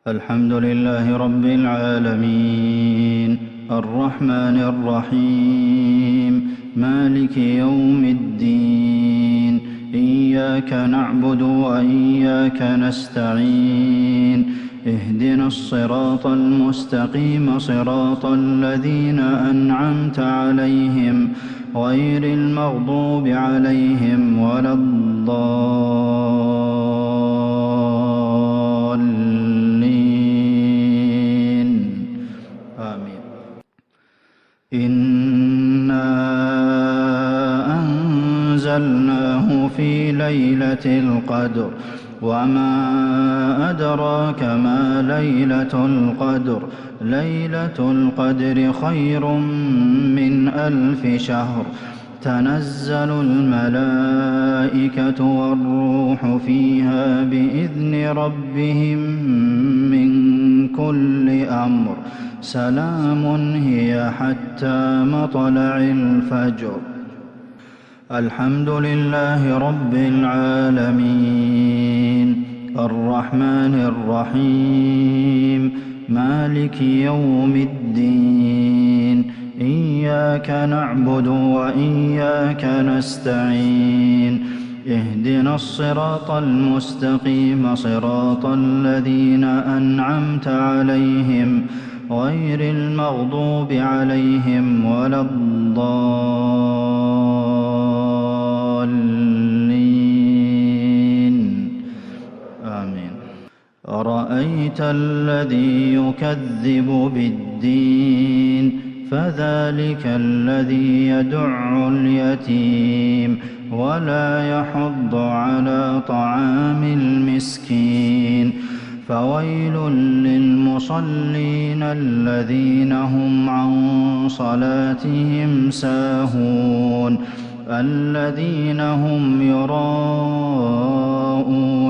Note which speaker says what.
Speaker 1: الحمد لله رب العالمين الرحمن الرحيم مالك يوم الدين إياك نعبد وإياك نستعين اهدنا الصراط المستقيم صراط الذين أنعمت عليهم غير المغضوب عليهم ولا الضالين آمين. إنا أنزلناه في ليلة القدر وما أدراك ما ليلة القدر ليلة القدر خير من 1000 شهر تنزل الملائكة والروح فيها بإذن ربهم من كل أمر سلام هي حتى مطلع الفجر. الحمد لله رب العالمين الرحمن الرحيم مالك يوم الدين إياك نعبد وإياك نستعين اهدنا الصراط المستقيم صراط الذين أنعمت عليهم غير المغضوب عليهم ولا الضالين آمين. أرأيت الذي يكذب بالدين فذلك الذي يدع اليتيم ولا يحض على طعام المسكين فويل للمصلين الذين هم عن صلاتهم ساهون الذين هم يراءون